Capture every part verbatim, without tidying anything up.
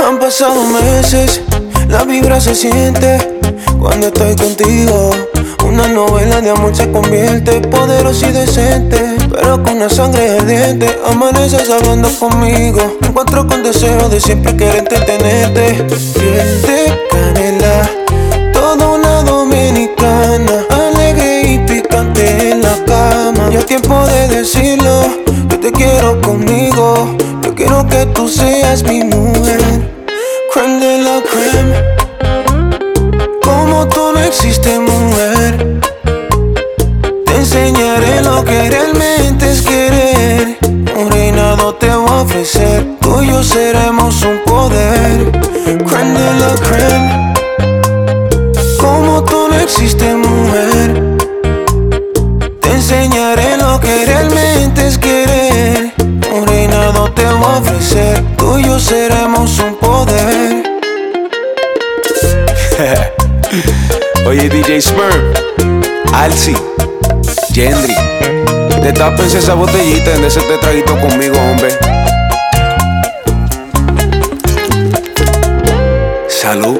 Han pasado meses, la vibra se siente cuando estoy contigo. Una novela de amor se convierte poderosa y decente, pero con una sangre ardiente. Amaneces hablando conmigo, me encuentro con deseo de siempre querer entretenerte. Piel de canela, toda una dominicana, alegre y picante en la cama. Ya es tiempo de decirlo, yo te quiero conmigo. Yo quiero que tú seas mi mujer. Crème de la crème, como tú no existe, mujer. Te enseñaré lo que realmente es querer. Un reinado te voy a ofrecer, tú y yo seremos un poder. Crème de la crème, como tú no existe, mujer. Te enseñaré lo que realmente es querer. Un reinado te voy a ofrecer, tú y yo seremos un poder. Oye, D J Smurf, Alci, Gendry, te tápense esa botellita en ese te traguito conmigo, hombre. Salud.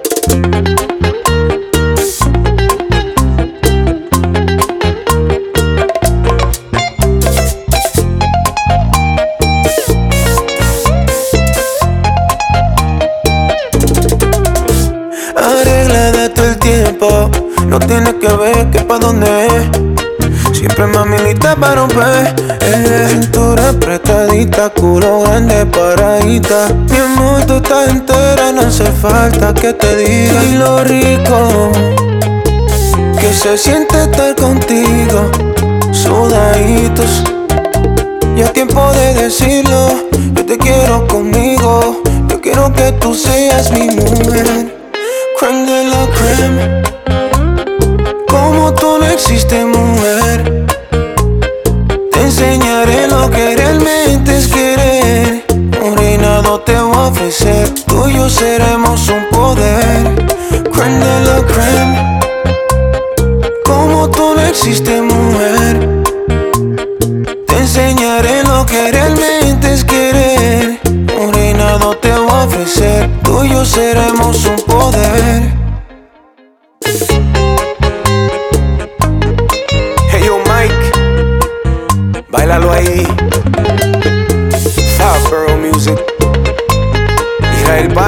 Arreglada todo el tiempo, no tienes que ver que pa' dónde es. Siempre mami lista para romper, eh. Cintura apretadita, culo grande, paradita. Mi amor, tú estás entera, no hace falta que te diga. Y lo rico que se siente estar contigo, sudaditos. Ya es tiempo de decirlo, yo te quiero conmigo. Yo quiero que tú seas mi mujer. Crème de la crème, como tú no existe, mujer. Te enseñaré lo que realmente es querer. Un reinado te voy a ofrecer, tú y yo seremos un poder. Crème de la crème, como tú no existe, mujer. Te enseñaré lo que realmente es querer. Un reinado te voy a ofrecer, tú y yo seremos un poder. Hey yo, Mike, bailalo ahí. Five Borough Music, Israel Paz.